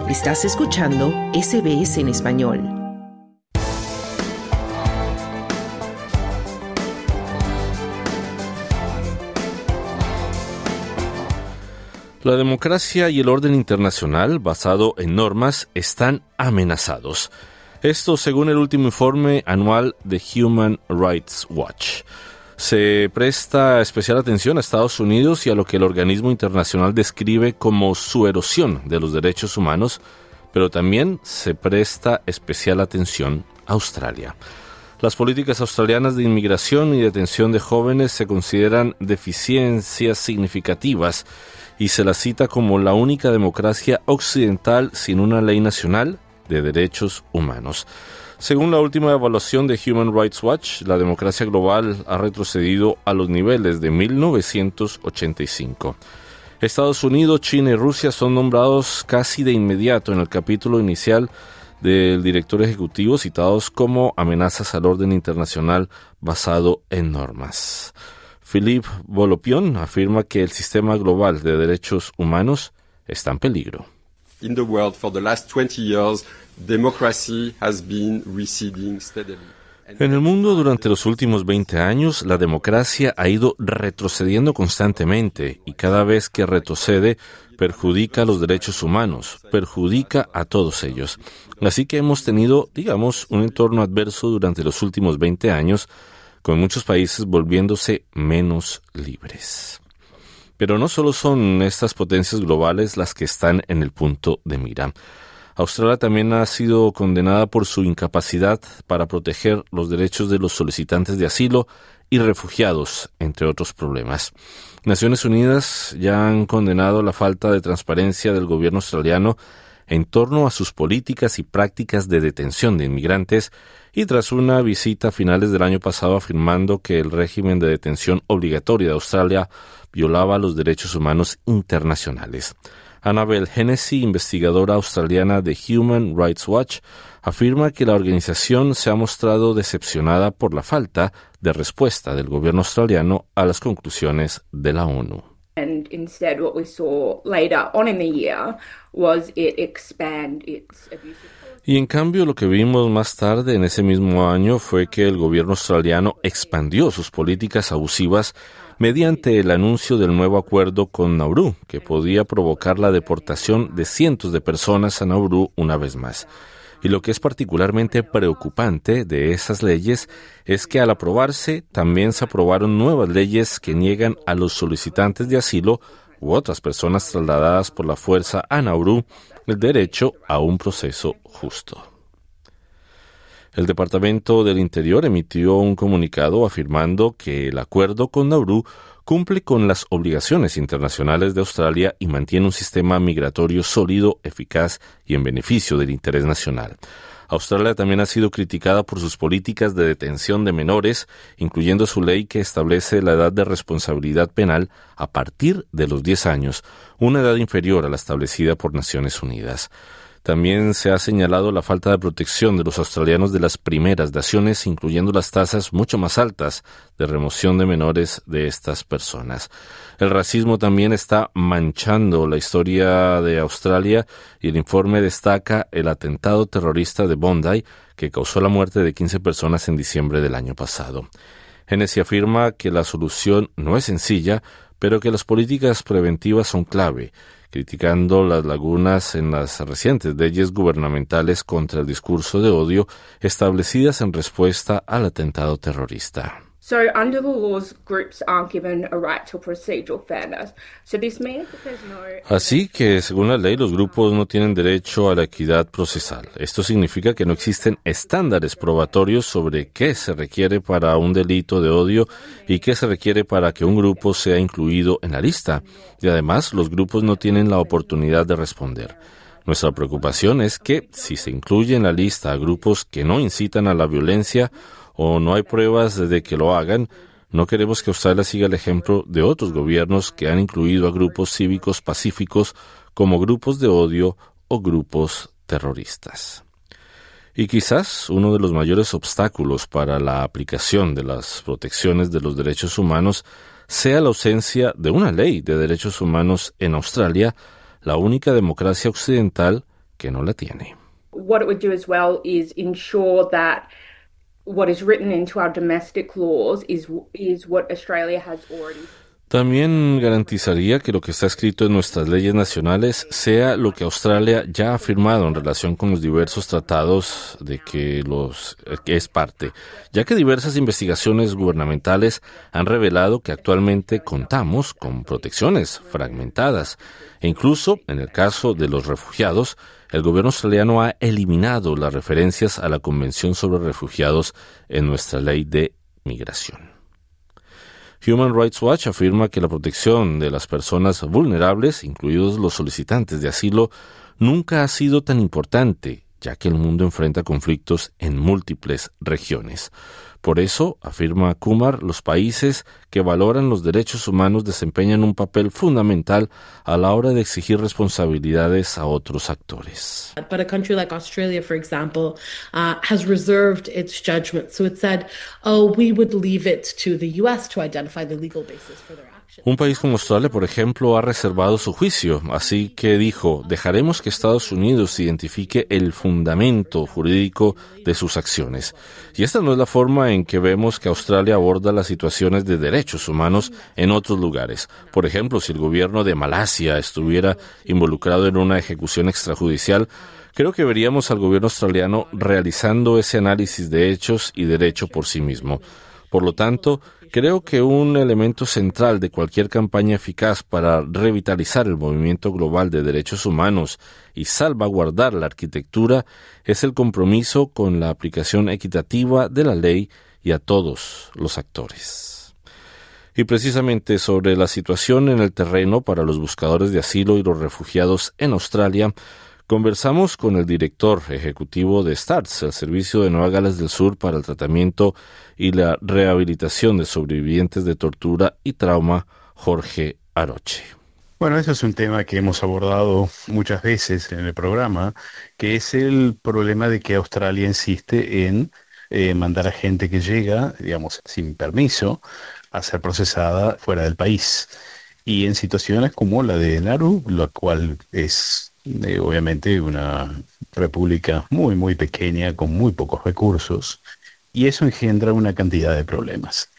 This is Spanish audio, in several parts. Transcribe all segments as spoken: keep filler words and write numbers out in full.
Estás escuchando S B S en español. La democracia y el orden internacional basado en normas están amenazados. Esto según el último informe anual de Human Rights Watch. Se presta especial atención a Estados Unidos y a lo que el organismo internacional describe como su erosión de los derechos humanos, pero también se presta especial atención a Australia. Las políticas australianas de inmigración y detención de jóvenes se consideran deficiencias significativas y se la cita como la única democracia occidental sin una ley nacional de derechos humanos. Según la última evaluación de Human Rights Watch, la democracia global ha retrocedido a los niveles de mil novecientos ochenta y cinco. Estados Unidos, China y Rusia son nombrados casi de inmediato en el capítulo inicial del director ejecutivo, citados como amenazas al orden internacional basado en normas. Philippe Volopion afirma que el sistema global de derechos humanos está en peligro. In the world for the last twenty years, democracy has been receding steadily. En el mundo durante los últimos veinte años, la democracia ha ido retrocediendo constantemente y cada vez que retrocede perjudica los derechos humanos, perjudica a todos ellos. Así que hemos tenido, digamos, un entorno adverso durante los últimos veinte años, con muchos países volviéndose menos libres. Pero no solo son estas potencias globales las que están en el punto de mira. Australia también ha sido condenada por su incapacidad para proteger los derechos de los solicitantes de asilo y refugiados, entre otros problemas. Naciones Unidas ya han condenado la falta de transparencia del gobierno australiano en torno a sus políticas y prácticas de detención de inmigrantes y tras una visita a finales del año pasado afirmando que el régimen de detención obligatoria de Australia violaba los derechos humanos internacionales. Annabel Hennessy, investigadora australiana de Human Rights Watch, afirma que la organización se ha mostrado decepcionada por la falta de respuesta del gobierno australiano a las conclusiones de la ONU. And instead what we saw later on in the year was it expand its abusive policy. Y en cambio lo que vimos más tarde en ese mismo año fue que el gobierno australiano expandió sus políticas abusivas mediante el anuncio del nuevo acuerdo con Nauru, que podía provocar la deportación de cientos de personas a Nauru una vez más. Y lo que es particularmente preocupante de esas leyes es que al aprobarse también se aprobaron nuevas leyes que niegan a los solicitantes de asilo u otras personas trasladadas por la fuerza a Nauru el derecho a un proceso justo. El Departamento del Interior emitió un comunicado afirmando que el acuerdo con Nauru cumple con las obligaciones internacionales de Australia y mantiene un sistema migratorio sólido, eficaz y en beneficio del interés nacional. Australia también ha sido criticada por sus políticas de detención de menores, incluyendo su ley que establece la edad de responsabilidad penal a partir de los diez años, una edad inferior a la establecida por Naciones Unidas. También se ha señalado la falta de protección de los australianos de las primeras naciones, incluyendo las tasas mucho más altas de remoción de menores de estas personas. El racismo también está manchando la historia de Australia y el informe destaca el atentado terrorista de Bondi, que causó la muerte de quince personas en diciembre del año pasado. Hennessy afirma que la solución no es sencilla, pero que las políticas preventivas son clave, criticando las lagunas en las recientes leyes gubernamentales contra el discurso de odio establecidas en respuesta al atentado terrorista. So under the laws, groups aren't given a right to procedural fairness. So this means that there's no... Así que, según la ley, los grupos no tienen derecho a la equidad procesal. Esto significa que no existen estándares probatorios sobre qué se requiere para un delito de odio y qué se requiere para que un grupo sea incluido en la lista. Y además, los grupos no tienen la oportunidad de responder. Nuestra preocupación es que, si se incluye en la lista a grupos que no incitan a la violencia o no hay pruebas de que lo hagan, no queremos que Australia siga el ejemplo de otros gobiernos que han incluido a grupos cívicos pacíficos como grupos de odio o grupos terroristas. Y quizás uno de los mayores obstáculos para la aplicación de las protecciones de los derechos humanos sea la ausencia de una ley de derechos humanos en Australia, la única democracia occidental que no la tiene. What it would do as well is ensure that what is written into our domestic laws is is what Australia has already. También garantizaría que lo que está escrito en nuestras leyes nacionales sea lo que Australia ya ha firmado en relación con los diversos tratados de que los que es parte, ya que diversas investigaciones gubernamentales han revelado que actualmente contamos con protecciones fragmentadas e incluso en el caso de los refugiados, el gobierno australiano ha eliminado las referencias a la Convención sobre Refugiados en nuestra ley de migración. Human Rights Watch afirma que la protección de las personas vulnerables, incluidos los solicitantes de asilo, nunca ha sido tan importante, ya que el mundo enfrenta conflictos en múltiples regiones. Por eso, afirma Kumar, los países que valoran los derechos humanos desempeñan un papel fundamental a la hora de exigir responsabilidades a otros actores. But a country like Australia, for example, uh, has reserved its judgment. So it said, oh, we would leave it to the U S to identify the legal basis for their action. Un país como Australia, por ejemplo, ha reservado su juicio, así que dijo, dejaremos que Estados Unidos identifique el fundamento jurídico de sus acciones. Y esta no es la forma en que vemos que Australia aborda las situaciones de derechos humanos en otros lugares. Por ejemplo, si el gobierno de Malasia estuviera involucrado en una ejecución extrajudicial, creo que veríamos al gobierno australiano realizando ese análisis de hechos y derecho por sí mismo. Por lo tanto, creo que un elemento central de cualquier campaña eficaz para revitalizar el movimiento global de derechos humanos y salvaguardar la arquitectura es el compromiso con la aplicación equitativa de la ley y a todos los actores. Y precisamente sobre la situación en el terreno para los buscadores de asilo y los refugiados en Australia, conversamos con el director ejecutivo de STARTS, el Servicio de Nueva Gales del Sur para el Tratamiento y la Rehabilitación de Sobrevivientes de Tortura y Trauma, Jorge Aroche. Bueno, eso es un tema que hemos abordado muchas veces en el programa, que es el problema de que Australia insiste en eh, mandar a gente que llega, digamos, sin permiso, a ser procesada fuera del país. Y en situaciones como la de Nauru, la cual es Eh, obviamente una república muy muy pequeña con muy pocos recursos, y eso engendra una cantidad de problemas.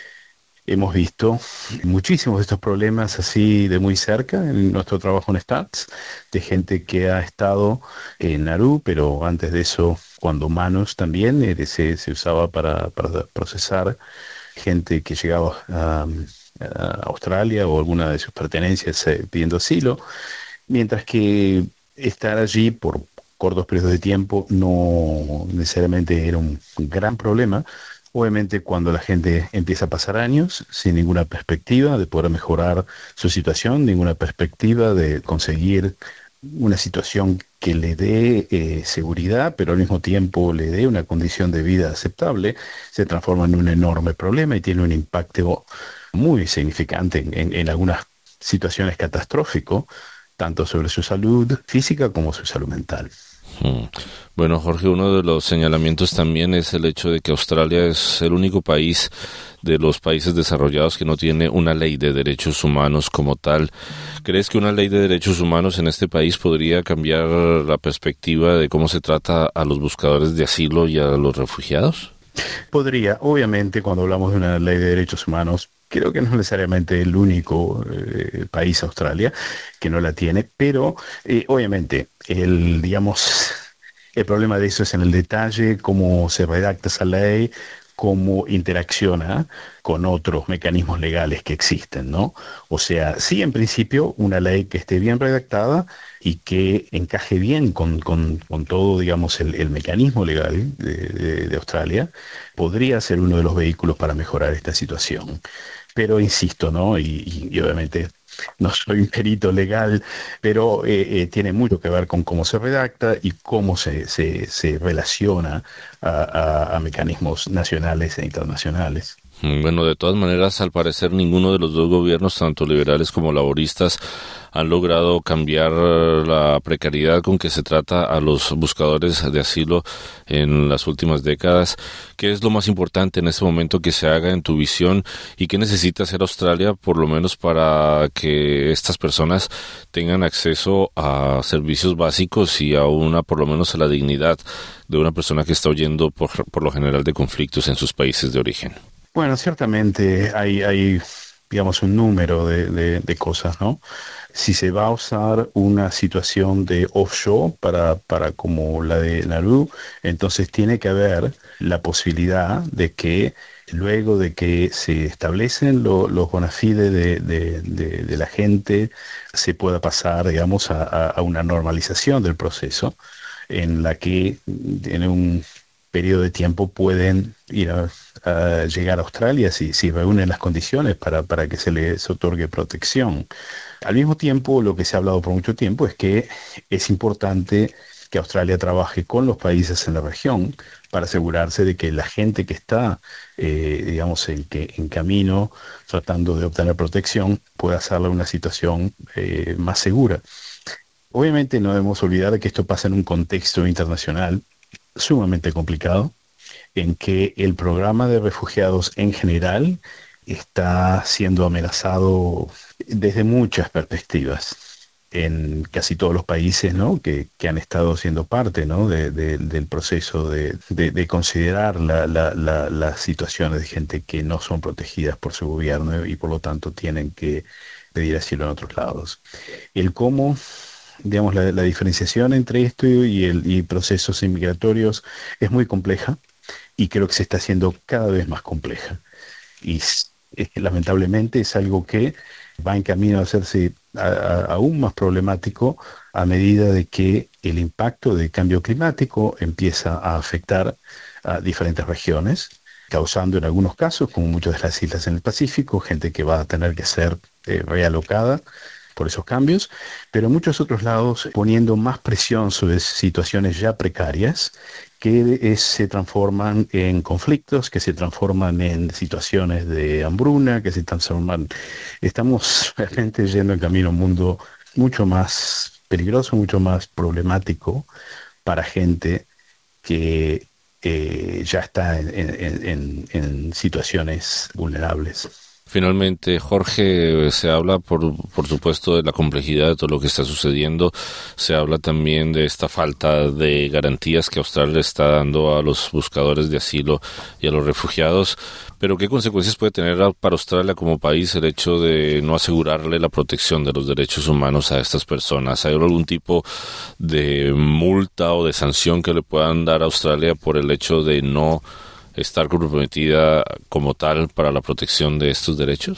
Hemos visto muchísimos de estos problemas así de muy cerca en nuestro trabajo en STARTS, de gente que ha estado en Nauru, pero antes de eso cuando Manus también eh, se, se usaba para, para procesar gente que llegaba a, a Australia o alguna de sus pertenencias eh, pidiendo asilo. Mientras que estar allí por cortos periodos de tiempo no necesariamente era un gran problema. Obviamente cuando la gente empieza a pasar años sin ninguna perspectiva de poder mejorar su situación, ninguna perspectiva de conseguir una situación que le dé eh, seguridad, pero al mismo tiempo le dé una condición de vida aceptable, se transforma en un enorme problema y tiene un impacto muy significante en, en, en algunas situaciones catastróficas, tanto sobre su salud física como su salud mental. Hmm. Bueno, Jorge, uno de los señalamientos también es el hecho de que Australia es el único país de los países desarrollados que no tiene una ley de derechos humanos como tal. ¿Crees que una ley de derechos humanos en este país podría cambiar la perspectiva de cómo se trata a los buscadores de asilo y a los refugiados? Podría, obviamente, cuando hablamos de una ley de derechos humanos, creo que no es necesariamente el único eh, país, Australia, que no la tiene, pero eh, obviamente el, digamos, el problema de eso es en el detalle, cómo se redacta esa ley, cómo interacciona con otros mecanismos legales que existen, ¿no? O sea, sí, en principio, una ley que esté bien redactada y que encaje bien con, con, con todo, digamos, el, el mecanismo legal de, de, de Australia, podría ser uno de los vehículos para mejorar esta situación. Pero insisto, ¿no? Y, y, y obviamente no soy un perito legal, pero eh, eh, tiene mucho que ver con cómo se redacta y cómo se, se, se relaciona a, a, a mecanismos nacionales e internacionales. Bueno, de todas maneras, al parecer ninguno de los dos gobiernos, tanto liberales como laboristas, han logrado cambiar la precariedad con que se trata a los buscadores de asilo en las últimas décadas. ¿Qué es lo más importante en este momento que se haga en tu visión y qué necesita hacer Australia, por lo menos para que estas personas tengan acceso a servicios básicos y a una, por lo menos a la dignidad de una persona que está huyendo por, por lo general de conflictos en sus países de origen? Bueno, ciertamente hay, hay digamos, un número de, de, de cosas, ¿no? Si se va a usar una situación de offshore para, para como la de Nauru, entonces tiene que haber la posibilidad de que luego de que se establecen lo, los bona fide de, de, de, de la gente, se pueda pasar, digamos, a, a, a una normalización del proceso en la que en un periodo de tiempo pueden ir a, a llegar a Australia si, si reúnen las condiciones para, para que se les otorgue protección. Al mismo tiempo, lo que se ha hablado por mucho tiempo es que es importante que Australia trabaje con los países en la región para asegurarse de que la gente que está, eh, digamos, en, que, en camino tratando de obtener protección pueda hacerla una situación eh, más segura. Obviamente no debemos olvidar que esto pasa en un contexto internacional sumamente complicado, en que el programa de refugiados en general está siendo amenazado desde muchas perspectivas en casi todos los países, ¿no? que, que han estado siendo parte, ¿no? de, de, del proceso de, de, de considerar la, la, la, las situaciones de gente que no son protegidas por su gobierno y por lo tanto tienen que pedir asilo en otros lados. El cómo, digamos, la, la diferenciación entre esto y, el, y procesos inmigratorios es muy compleja y creo que se está haciendo cada vez más compleja. Y eh, lamentablemente es algo que va en camino a hacerse a, a, aún más problemático a medida de que el impacto del cambio climático empieza a afectar a diferentes regiones, causando en algunos casos, como muchas de las islas en el Pacífico, gente que va a tener que ser eh, realocada por esos cambios, pero en muchos otros lados poniendo más presión sobre situaciones ya precarias que es, se transforman en conflictos, que se transforman en situaciones de hambruna, que se transforman... Estamos realmente yendo en camino a un mundo mucho más peligroso, mucho más problemático para gente que eh, ya está en, en, en, en situaciones vulnerables. Finalmente, Jorge, se habla, por, por supuesto, de la complejidad de todo lo que está sucediendo. Se habla también de esta falta de garantías que Australia está dando a los buscadores de asilo y a los refugiados. Pero, ¿qué consecuencias puede tener para Australia como país el hecho de no asegurarle la protección de los derechos humanos a estas personas? ¿Hay algún tipo de multa o de sanción que le puedan dar a Australia por el hecho de no estar comprometida como tal para la protección de estos derechos?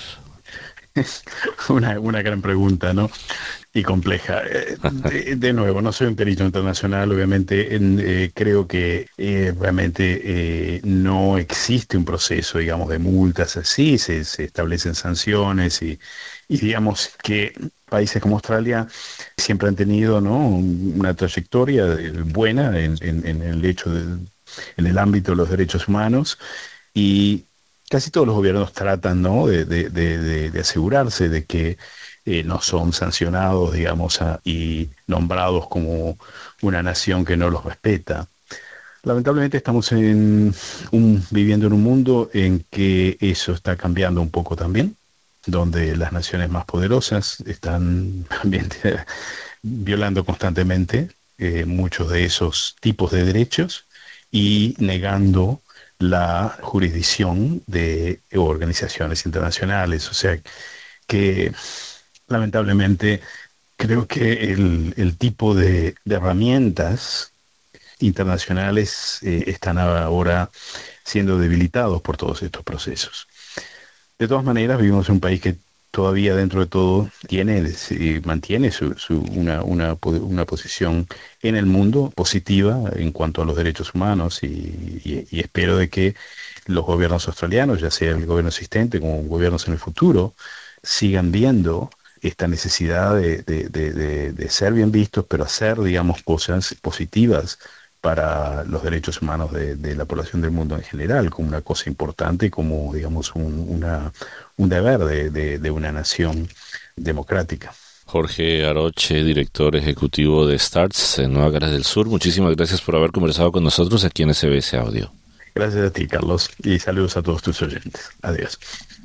Una, una gran pregunta, ¿no? Y compleja. De, de nuevo, no soy un perito internacional, obviamente. En, eh, creo que eh, realmente eh, no existe un proceso, digamos, de multas así. Se, se establecen sanciones y, y digamos que países como Australia siempre han tenido, ¿no?, una trayectoria buena en, en, en el hecho de en el ámbito de los derechos humanos, y casi todos los gobiernos tratan, ¿no?, de, de, de, de asegurarse de que eh, no son sancionados, digamos, a, y nombrados como una nación que no los respeta. Lamentablemente estamos en un, viviendo en un mundo en que eso está cambiando un poco también, donde las naciones más poderosas están también violando constantemente eh, muchos de esos tipos de derechos y negando la jurisdicción de organizaciones internacionales. O sea que lamentablemente creo que el, el tipo de, de herramientas internacionales eh, están ahora siendo debilitados por todos estos procesos. De todas maneras, vivimos en un país que todavía dentro de todo tiene, eh, mantiene su, su, una, una, una posición en el mundo positiva en cuanto a los derechos humanos y, y, y espero de que los gobiernos australianos, ya sea el gobierno existente como gobiernos en el futuro, sigan viendo esta necesidad de, de, de, de, de ser bien vistos, pero hacer, digamos, cosas positivas para los derechos humanos de, de la población del mundo en general, como una cosa importante, como, digamos, un, una, un deber de, de, de una nación democrática. Jorge Aroche, director ejecutivo de STARTS en Nueva Gales del Sur, muchísimas gracias por haber conversado con nosotros aquí en S B S Audio. Gracias a ti, Carlos, y saludos a todos tus oyentes. Adiós.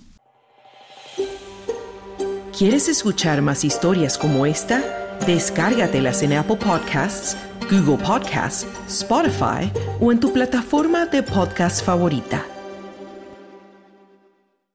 ¿Quieres escuchar más historias como esta? Descárgatelas en Apple Podcasts, Google Podcasts, Spotify o en tu plataforma de podcast favorita.